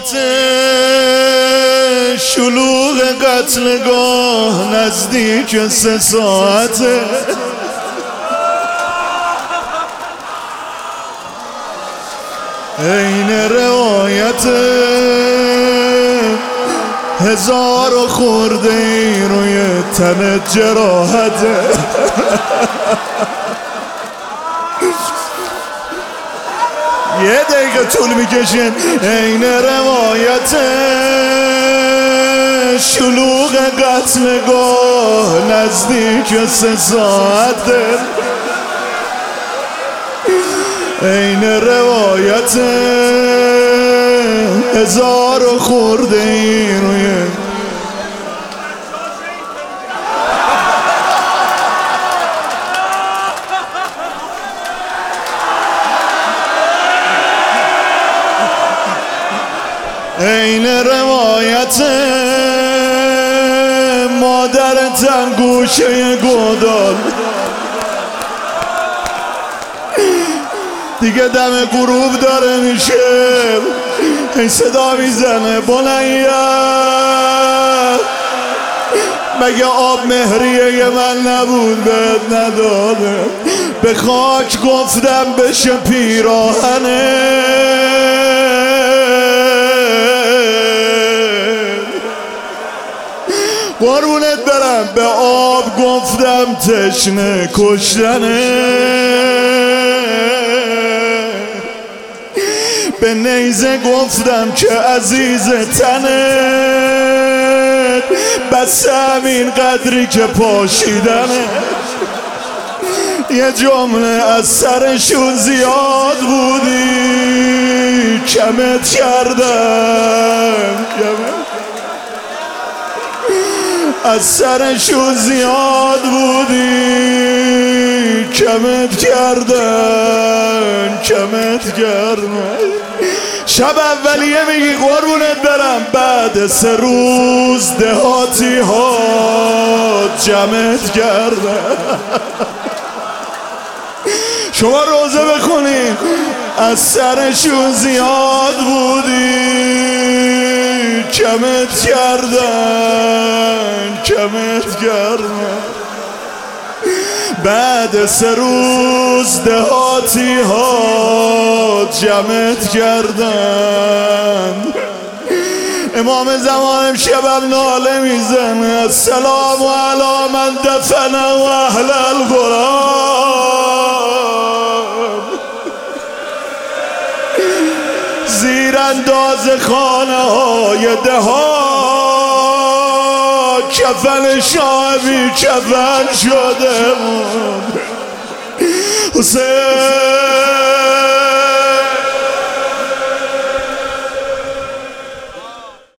شلوغ قتلگاه نزدیک 3 ساعته. این روایت 1000 خورده ای روی تنت جراحته. یه دقیقه طول میکشین. این روایت شلوغ قتلگاه نزدیک 3 ساعته. این روایت 1000 خورده ای روی این روایت مادرتم گوشه گودال دیگه دم غروب داره میشه. این صدا میزنه بنیه مگه آب مهریه من نبود بهت نداده. به خاک گفتم بشه پیراهنه. قربونت برم به آب گفتم تشنه کشتنه. به نیزه گفتم که عزیز تنت بس همین قدری که پاشیدنه. یه جمله از سرشون زیاد بودی کمت کردم. از سرشون زیاد بودی کمت کردن. شب اولیه میگی قربونت برم بعد 3 روز دهاتی ها جمعت کردن. شما روزه بخونید از سرشون زیاد بودی کمت کردن. بعد 3 روز دهاتی ها جمعت کردن. امام زمان امشبم ناله میزنه السلام علی من دفن و اهل القرآن. زیر انداز خانه های دهات کفن شاه بی کفن شده حسین